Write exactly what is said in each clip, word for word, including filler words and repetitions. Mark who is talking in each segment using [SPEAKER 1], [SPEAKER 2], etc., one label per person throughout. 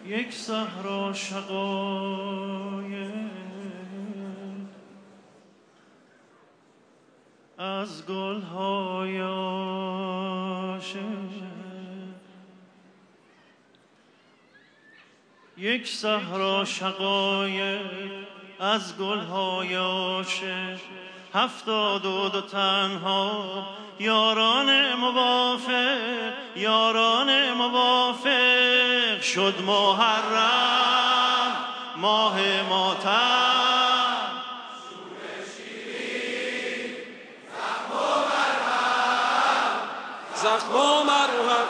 [SPEAKER 1] یک صحرا شقایق از گل‌های عاشق، یک صحرا شقایق از گل‌های عاشق، هفتاد و دو تنها یاران موافق، یاران موافق شد محرم ماه ماتم،
[SPEAKER 2] شور شیرین زخم و مرهم، زخم و مرهم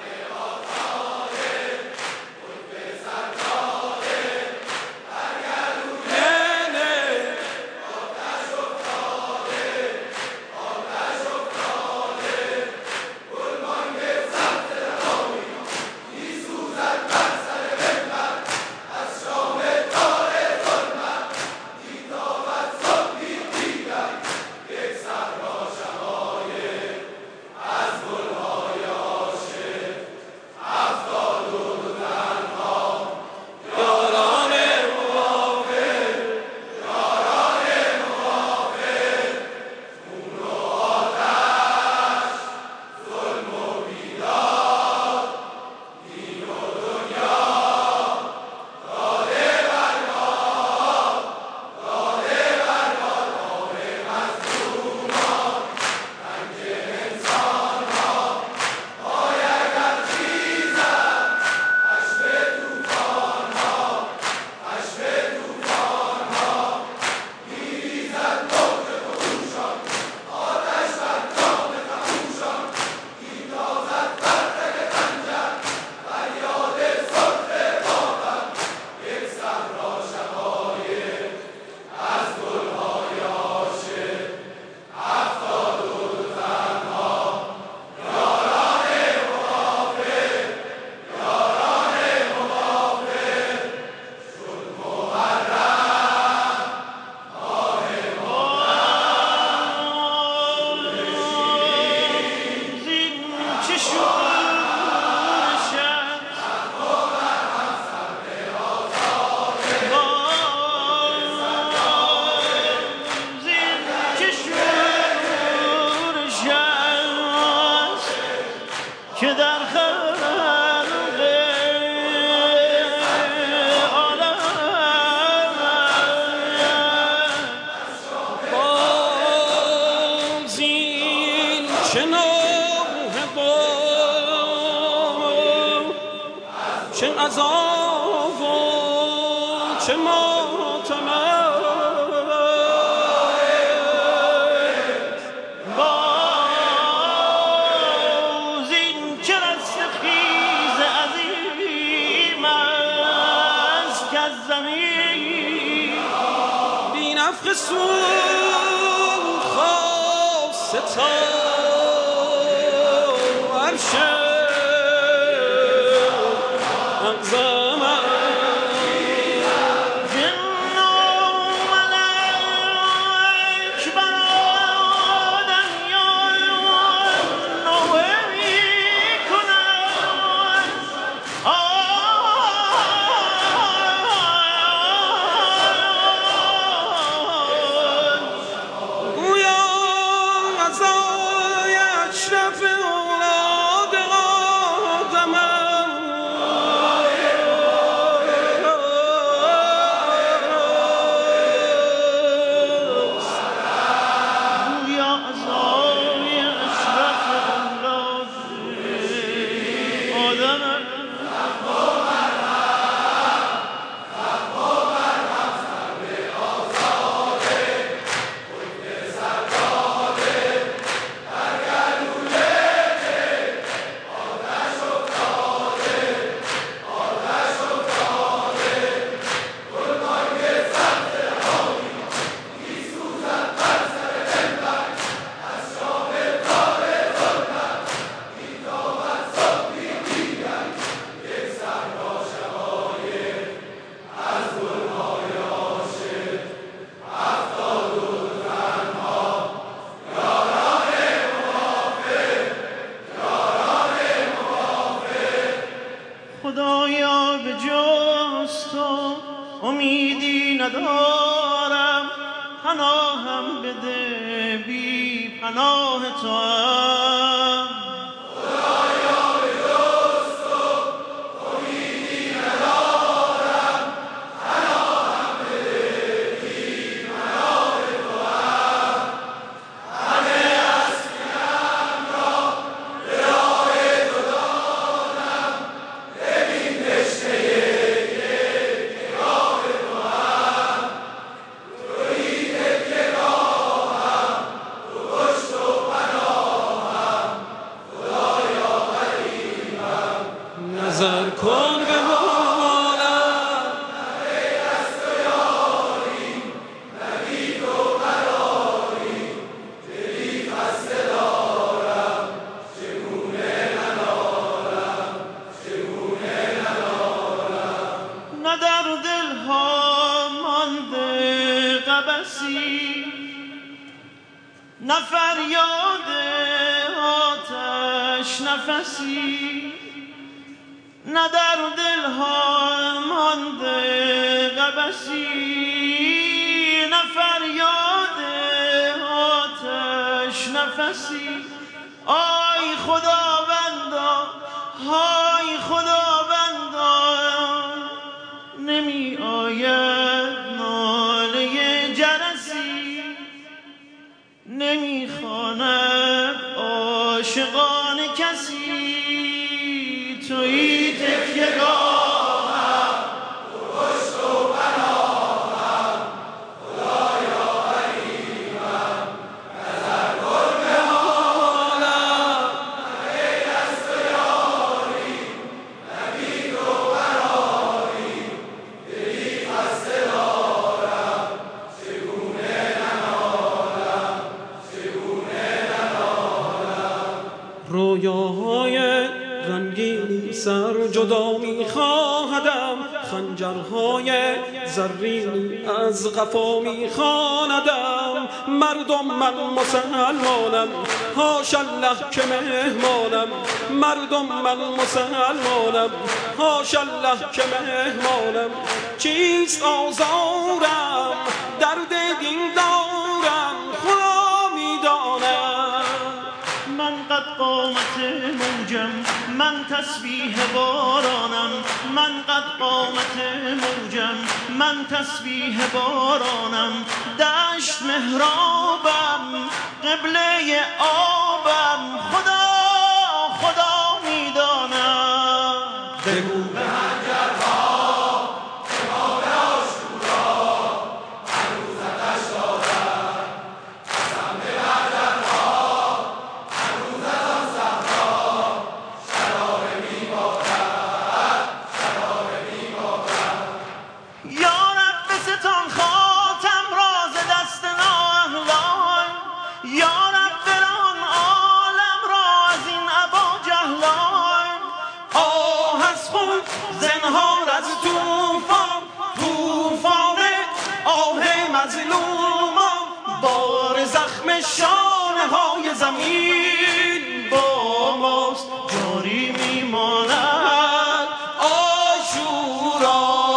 [SPEAKER 1] که در خلق عالم
[SPEAKER 2] باز این چه نوحه با چه عذاب و چه ماتم نفخ سود خواسته تا عرش اعظم
[SPEAKER 1] جن و ملک بر آدم نوحه می‌کنند، خدایا به جز تو امیدی ندارم، پناهم بده بی پناه تو هم.
[SPEAKER 3] خدایا به جز تو امیدی ندارم، پناهم بده بی پناه تو هم. همه اسبیم را به راه تو دادم، ببین دشته یک راه تو هم. تویی تکیه راهم، تو پشت و پناهم، خدایا غریبم.
[SPEAKER 2] نظر کن به حالم،
[SPEAKER 3] نه غیر از تو یاریم، نه بی تو قراریم. دلی خسته دارم، چگونه ننالم، چگونه ننالم.
[SPEAKER 1] نه در دلها مانده قبسی، نه فریاد آتش نفسی. نه در دلها مانده قبسی، نه فریاد آتش نفسی. آی خداوندا، های خداوندا، نمی آید ناله جرسی، نمی خواند عاشقان کسی. تویی تکیه‌گاهم،
[SPEAKER 3] تو پشت و پناهم، خدایا غریبم. نظر کن به حالم، نه غیر از تو یاریم، نه بی تو قراریم. دلی خسته دارم، چگونه ننالم، چگونه ننالم.
[SPEAKER 2] رویاهای رنگینی سر جدا می‌خواهدم، خنجرهای زرینی از قفا می‌خواندم. مردم من مسلمانم، حاش الله که مهمانم. مردم من مسلمانم، حاش الله که مهمانم. چیست آزارم، درد دین دارم، خدا می‌داند.
[SPEAKER 1] من قد قامت موجم، من تسبیح بارانم. من قد قامت موجم، من تسبیح بارانم. دشت محرابم، قبله آبم، خدا خدا میدانم.
[SPEAKER 2] بگو
[SPEAKER 3] به خنجرها، امام عاشورا، هنوز آتش دارد. قسم به برادرها، هنوز از آن صحرا شراره میبارد، شراره میبارد.
[SPEAKER 1] یا رب ستان خاتم راز دست نااهلان. یا رب بران عالم را از این ابا جهلان.
[SPEAKER 2] آه از خود زنهار از توفان، توفان آه مظلومان. بار زخم شانه های زمین با ماست جاری میماند. آشورا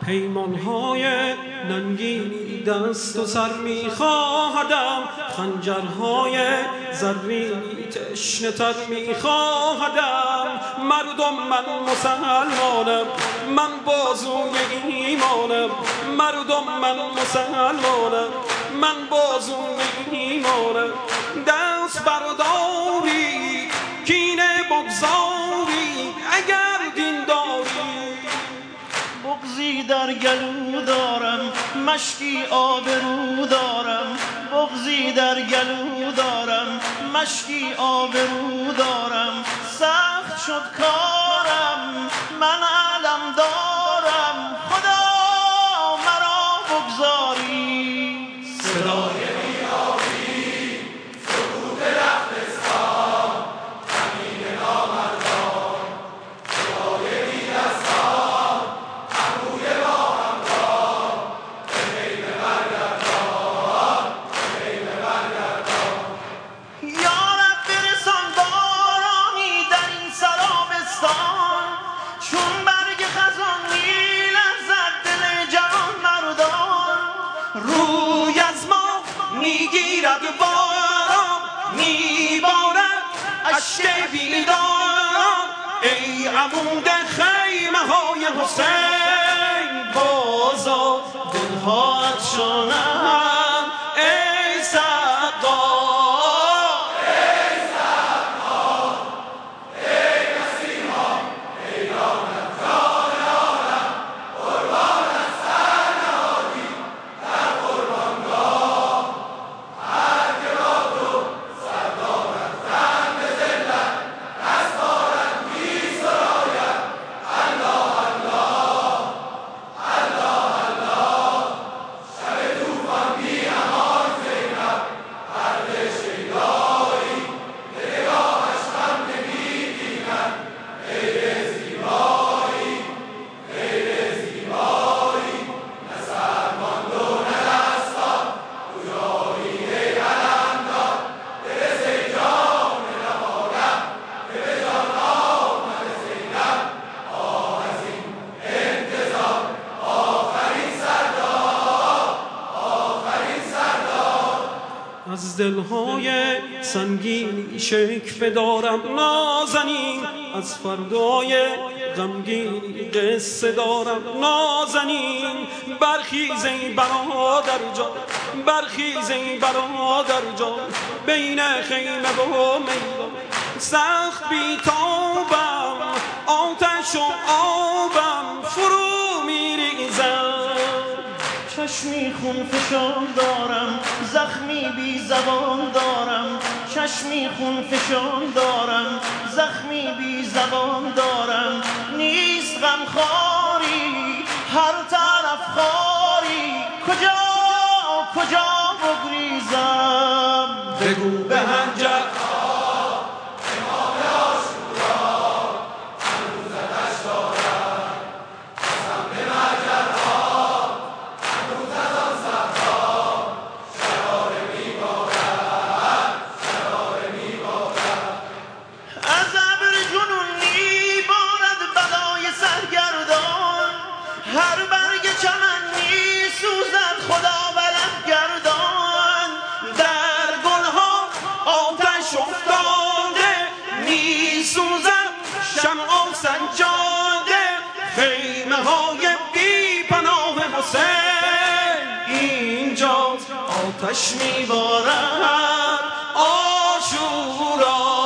[SPEAKER 2] پیمانهای ننگینی دست و سر می‌خواهدم، خنجرهای زرینی تشنه تر می‌خواهدم. مردم من مسلمانم، من بازوی ایمانم. مردم من مسلمانم، من بازوی ایمانم. دست برداری کینه بگذاری اگر دین داری.
[SPEAKER 1] بغضی در گلو دارم، مشکی آبرو دارم. بغضی در گلو دارم، مشکی آبرو دارم. سخت شد کارم، من علم دارم. خدا مرا بگذاری.
[SPEAKER 3] صدای بیابی سکوت رفتستان، زمین نامردان. صدای بیدستان ابروی با همراه، به خیمه برگردان، به خیمه برگردان.
[SPEAKER 1] یا رب برسان بارانی در این سرابستان، چون برگ خزان می‌لرزد دل جوان مردان.
[SPEAKER 2] روی از ما میگیرد باران، میبارد اشک بیداران. ای عمود خیمه های حسین، بازا
[SPEAKER 1] دلها افشانند ای سقا.
[SPEAKER 2] از دلهای سنگین شکوه دارم نازنین، از فردای غمگین قصه دارم نازنین. برخیز ای برادر جان، برخیز ای برادر جان، بین خیمه و میدان. سخت بیتابم، آتش و آبم فرو میریزم.
[SPEAKER 1] چشمی خون فشان دارم، زخمی بی زبان دارم. چشمی خون فشان دارم، زخمی بی زبان دارم. نیست غمخواری، هر طرف خاری. کجا کجا بگریزم؟
[SPEAKER 2] بگو به هنجر
[SPEAKER 1] هر برگ چمن می سوزد خدا بلند گردان.
[SPEAKER 2] در گلها آتش افتاده می سوزد شمع سنجاده. خیمه های بی پناه حسین اینجا آتش می بارد. آشورا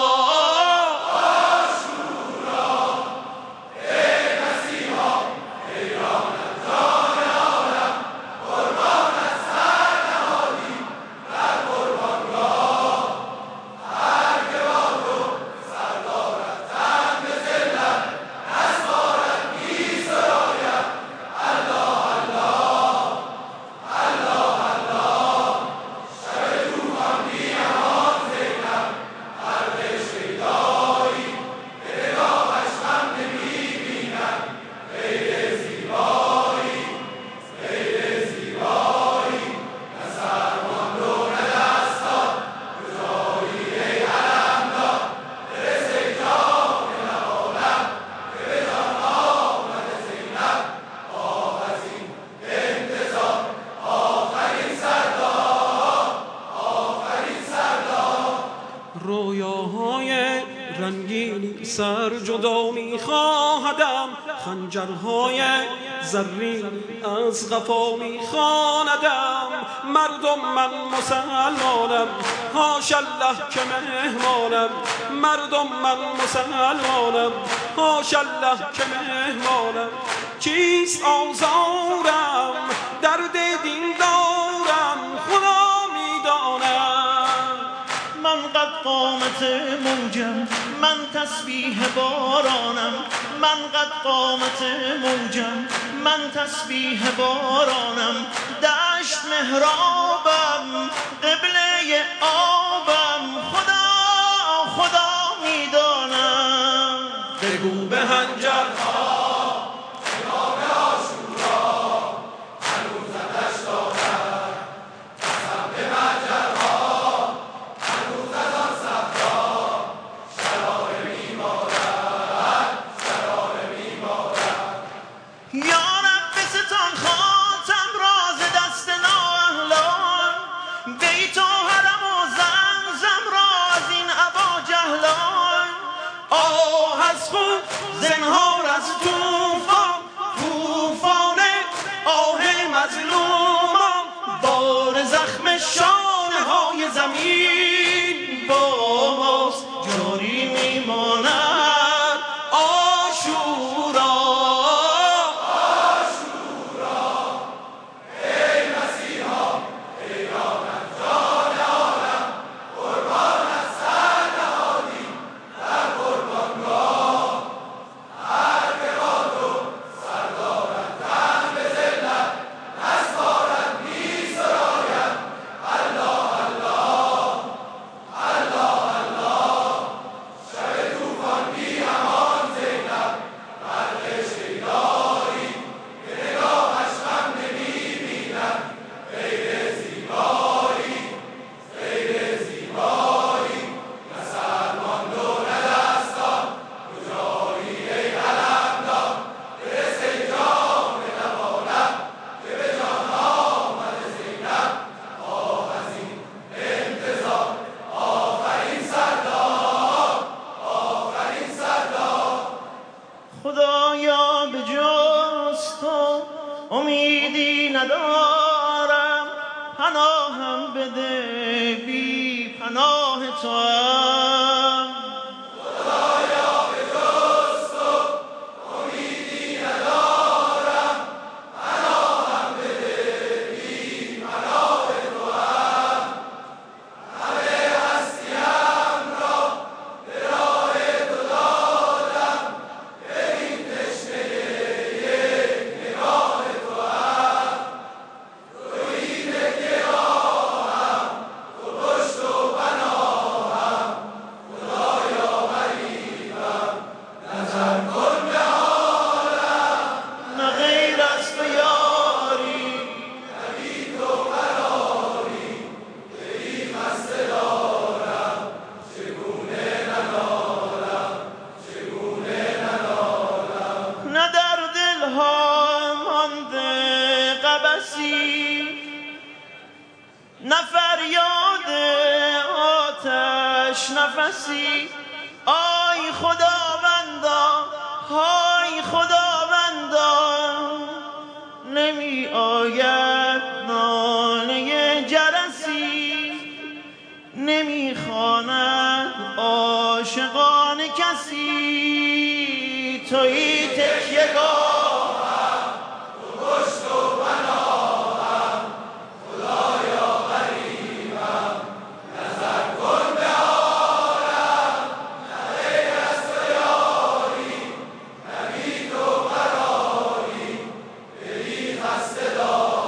[SPEAKER 3] شب طوفان بی
[SPEAKER 2] خنجرهای زرین از قفا میخواندم. مردم من مسلمانم، حاش الله که مهمانم. مردم من مسلمانم، حاش الله که مهمانم. چیست آزارم، درد دین دارم، خدا میدانم.
[SPEAKER 1] من قد قامت موجم، من تسبیح بارانم. من قد قامت موجم، من تسبیح بارانم. دشت محرابم، قبله آبم، خدا خدا میدانم.
[SPEAKER 2] بگو به هنجرها
[SPEAKER 1] زنهار از توفان، توفان آه مظلومان. بار زخم شانه های زمین با ماست جاری میماند. آشورا
[SPEAKER 3] آشورا ای مسیحا، ای رانت جان عالم، قربان از سر نهادیم در قربانگاه.
[SPEAKER 1] خدایا به جز تو امیدی ندارم. پناهم بده، بی پناه توام.
[SPEAKER 3] خدایا به جز تو امیدی ندارم، پناهم بده، بی پناه توام. همه هستیم را به راه تو دادم، ببین تشنه یک نگاه توام. تویی تکیه راهم، تو پشت و پناهم، خدایا غریبم، نظر کن به حالم.
[SPEAKER 1] نه غیر از تو یاری،
[SPEAKER 3] نه بی تو قراری، دلی خسته دارم، چگونه ننالم، چگونه ننالم.
[SPEAKER 1] نه در دلها مانده قبسی، نه فریاد آتش نفسی. آی خداوندا، های خداوندا، نمی آید ناله جرسی. نمی خواند عاشقان کسی. تویی تکیه‌گاهم،
[SPEAKER 3] تو پشت و پناهم، خدایا غریبم، نظر کن به حالم. نه غیر از تو یاری، نه بی تو قراری، دلی خسته دارم.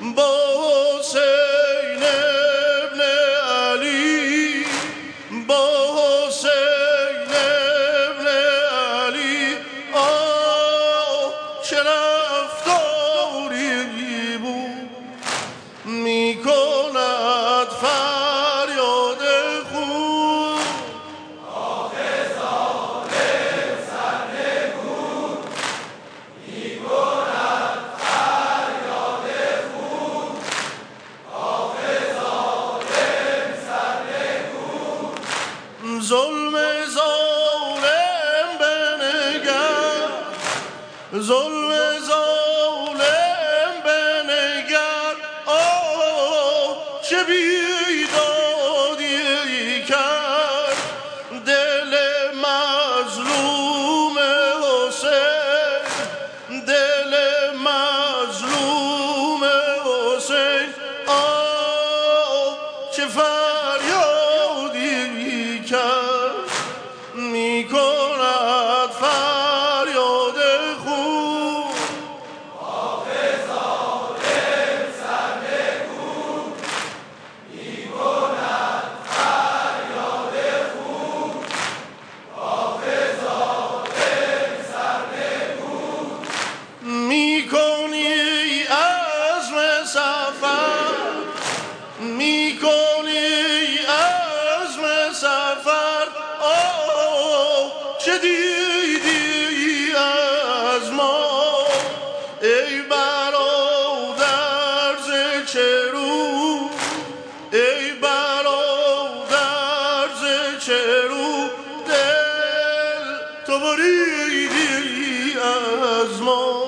[SPEAKER 1] با حسین ابن علی با حسین ابن علی آه چه رفتاری بود میکند فریاد خون
[SPEAKER 3] آخه ظالم سرنگون میکند فریاد خون آخه ظالم سرنگون
[SPEAKER 1] ظلم ظالم بنگر ظلم ظالم بنگر آه چه بیدادی کرد دل مظلوم حسین دل مظلوم حسین آه چه فریادی کرد میکند فریاد خون
[SPEAKER 3] آخه ظالم سرنگون میکند فریاد خون آخه ظالم سرنگون
[SPEAKER 1] میکنی عزم سفر میکنی عزم سفر آه چه دیدی از ما ای برادر ز چه رو ای برادر ز چه رو دل تو بریدی از ما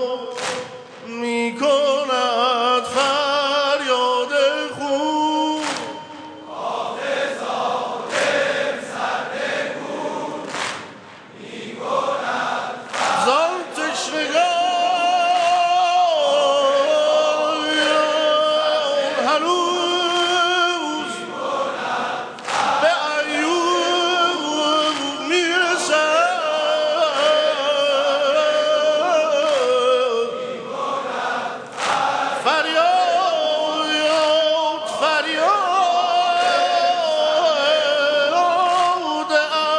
[SPEAKER 1] میکند فریاد خون
[SPEAKER 3] آخه ظالم سرنگون میکند
[SPEAKER 1] زان تشنگان هنوز به ایوب میرسد فریاد فریاد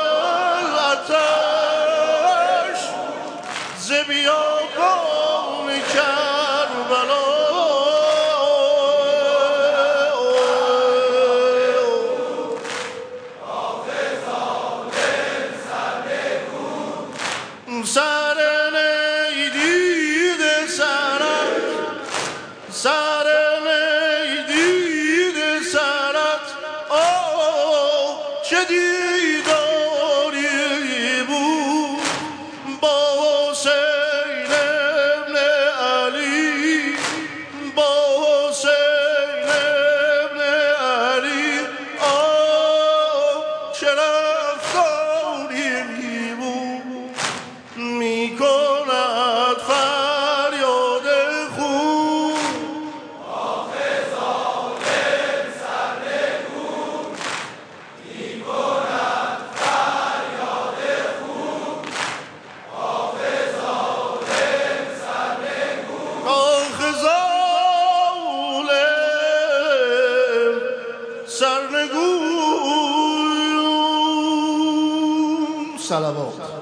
[SPEAKER 1] العطش ز بیابان کربلا
[SPEAKER 3] آخه ظالم سرنگون
[SPEAKER 1] سر نیدیده سرت سر نیدیده سرت آه چه دیداری بود با حسین ابن علی با حسین ابن علی آه چه رفتاری بود میکند فریاد خون
[SPEAKER 3] آخه ظالم سرنگون میکند فریاد خون آخه ظالم سرنگون
[SPEAKER 1] آخه ظالم سرنگون. صلوات